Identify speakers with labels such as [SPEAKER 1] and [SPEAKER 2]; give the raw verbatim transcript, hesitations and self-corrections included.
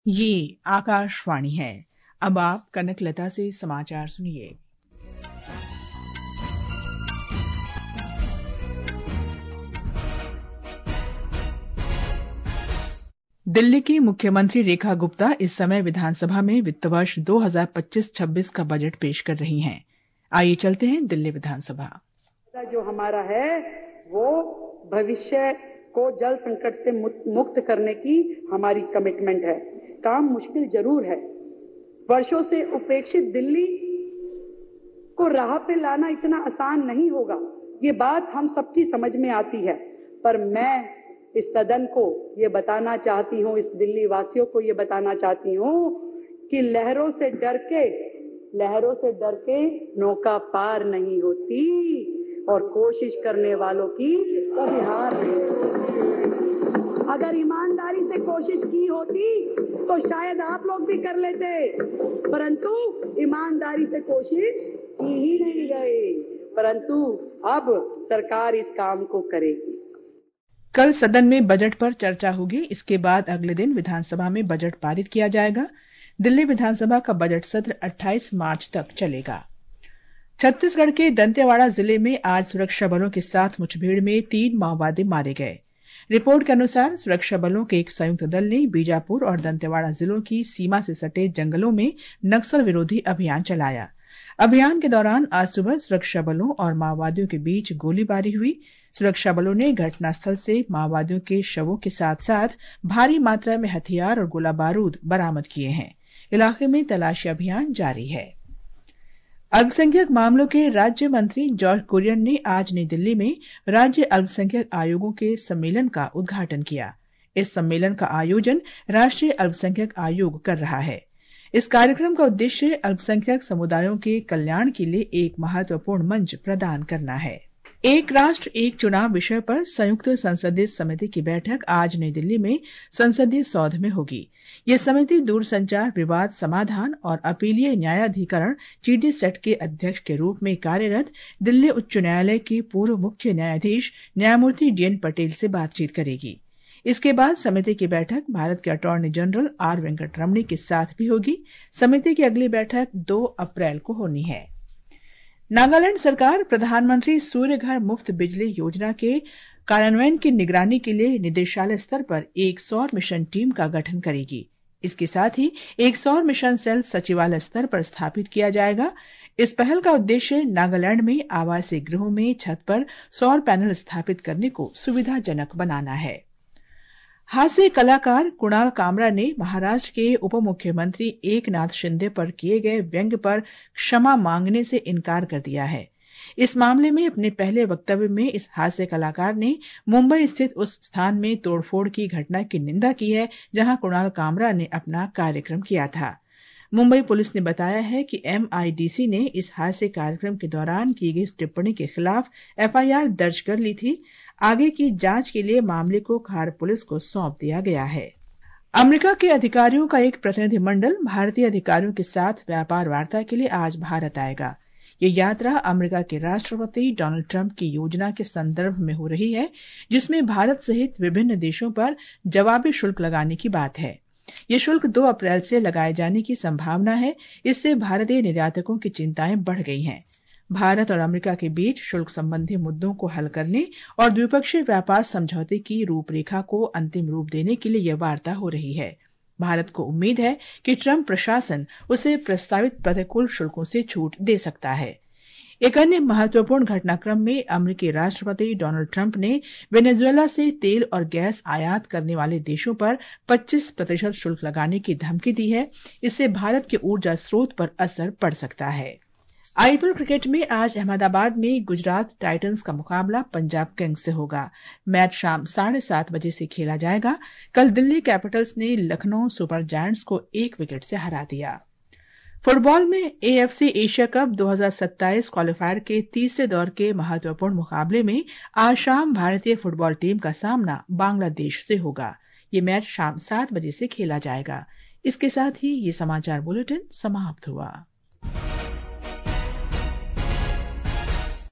[SPEAKER 1] ये आकाशवाणी है। अब आप कनकलता से समाचार सुनिए। दिल्ली की मुख्यमंत्री रेखा गुप्ता इस समय विधानसभा में वित्त वर्ष दो हज़ार पच्चीस छब्बीस का बजट पेश कर रही हैं। आइए चलते हैं दिल्ली विधानसभा।
[SPEAKER 2] जो हमारा है वो भविष्य को जल संकट से मुक्त करने की हमारी कमिटमेंट है। काम मुश्किल जरूर है। वर्षों से उपेक्षित दिल्ली को राह पे लाना इतना आसान नहीं होगा, ये बात हम सबकी समझ में आती है। पर मैं इस सदन को ये बताना चाहती हूँ, इस दिल्ली वासियों को ये बताना चाहती हूँ कि लहरों से डर के लहरों से डर के नौका पार नहीं होती और कोशिश करने वालों की कभी हार नहीं होती। अगर ईमानदारी से कोशिश की होती तो शायद आप लोग भी कर लेते, परंतु ईमानदारी से कोशिश की ही नहीं गई। परंतु अब सरकार इस काम को करेगी।
[SPEAKER 1] कल सदन में बजट पर चर्चा होगी। इसके बाद अगले दिन विधानसभा में बजट पारित किया जाएगा। दिल्ली विधानसभा का बजट सत्र अट्ठाईस मार्च तक चलेगा। छत्तीसगढ़ के दंतेवाड़ा जिले में आज सुरक्षा बलों के साथ मुठभेड़ में तीन माओवादी मारे गए। रिपोर्ट के अनुसार सुरक्षा बलों के एक संयुक्त दल ने बीजापुर और दंतेवाड़ा जिलों की सीमा से सटे जंगलों में नक्सल विरोधी अभियान चलाया। अभियान के दौरान आज सुबह सुरक्षा बलों और माओवादियों के बीच गोलीबारी हुई। सुरक्षा बलों ने घटनास्थल से माओवादियों के शवों के साथ साथ भारी मात्रा में हथियार और गोला बारूद बरामद किए हैं। इलाके में तलाशी अभियान जारी है। अल्पसंख्यक मामलों के राज्य मंत्री जॉर्ज कुरियन ने आज नई दिल्ली में राज्य अल्पसंख्यक आयोगों के सम्मेलन का उद्घाटन किया। इस सम्मेलन का आयोजन राष्ट्रीय अल्पसंख्यक आयोग कर रहा है। इस कार्यक्रम का उद्देश्य अल्पसंख्यक समुदायों के कल्याण के लिए एक महत्वपूर्ण मंच प्रदान करना है। एक राष्ट्र एक चुनाव विषय पर संयुक्त संसदीय समिति की बैठक आज नई दिल्ली में संसदीय सौध में होगी। यह समिति दूरसंचार विवाद समाधान और अपीलीय न्यायाधिकरण चीडी सेट के अध्यक्ष के रूप में कार्यरत दिल्ली उच्च न्यायालय के पूर्व मुख्य न्यायाधीश न्यायमूर्ति डीएन पटेल से बातचीत करेगी। इसके बाद समिति की बैठक भारत के अटॉर्नी जनरल आर वेंकटरमणी के साथ भी होगी। समिति की अगली बैठक दो अप्रैल को होनी है। नागालैंड सरकार प्रधानमंत्री सूर्य घर मुफ्त बिजली योजना के कार्यान्वयन की निगरानी के लिए निदेशालय स्तर पर एक सौर मिशन टीम का गठन करेगी। इसके साथ ही एक सौर मिशन सेल सचिवालय स्तर पर स्थापित किया जाएगा। इस पहल का उद्देश्य नागालैंड में आवासीय गृहों में छत पर सौर पैनल स्थापित करने को सुविधाजनक बनाना है। हास्य कलाकार कुणाल कामरा ने महाराष्ट्र के उप मुख्यमंत्री एकनाथ शिंदे पर किए गए व्यंग्य पर क्षमा मांगने से इनकार कर दिया है। इस मामले में अपने पहले वक्तव्य में इस हास्य कलाकार ने मुंबई स्थित उस स्थान में तोड़फोड़ की घटना की निंदा की है जहां कुणाल कामरा ने अपना कार्यक्रम किया था। मुंबई पुलिस ने बताया है कि एमआईडीसी ने इस हास्य कार्यक्रम के दौरान की गई टिप्पणी के खिलाफ एफआईआर दर्ज कर ली थी। आगे की जांच के लिए मामले को खार पुलिस को सौंप दिया गया है। अमेरिका के अधिकारियों का एक प्रतिनिधिमंडल भारतीय अधिकारियों के साथ व्यापार वार्ता के लिए आज भारत आएगा। ये यात्रा अमेरिका के राष्ट्रपति डोनाल्ड ट्रंप की योजना के संदर्भ में हो रही है, जिसमें भारत सहित विभिन्न देशों पर जवाबी शुल्क लगाने की बात है। ये शुल्क दो अप्रैल से लगाए जाने की संभावना है। इससे भारतीय निर्यातकों की चिंताएं बढ़ गई हैं। भारत और अमेरिका के बीच शुल्क संबंधी मुद्दों को हल करने और द्विपक्षीय व्यापार समझौते की रूपरेखा को अंतिम रूप देने के लिए यह वार्ता हो रही है। भारत को उम्मीद है कि ट्रंप प्रशासन उसे प्रस्तावित प्रतिकूल शुल्कों से छूट दे सकता है। एक अन्य महत्वपूर्ण घटनाक्रम में अमेरिकी राष्ट्रपति डोनाल्ड ट्रंप ने वेनेजुएला से तेल और गैस आयात करने वाले देशों पर पच्चीस प्रतिशत शुल्क लगाने की धमकी दी है। इससे भारत के ऊर्जा स्रोत पर असर पड़ सकता है। आईपीएल क्रिकेट में आज अहमदाबाद में गुजरात टाइटंस का मुकाबला पंजाब किंग्स से होगा। मैच शाम साढ़े सात बजे से खेला जाएगा। कल दिल्ली कैपिटल्स ने लखनऊ सुपर जायंट्स को एक विकेट से हरा दिया। फुटबॉल में एएफसी एशिया कप दो हज़ार सत्ताईस क्वालीफायर के तीसरे दौर के महत्वपूर्ण मुकाबले में आज शाम भारतीय फुटबॉल टीम का सामना बांग्लादेश से होगा। ये मैच शाम सात बजे से खेला जाएगा। इसके साथ ही ये समाचार बुलेटिन समाप्त हुआ।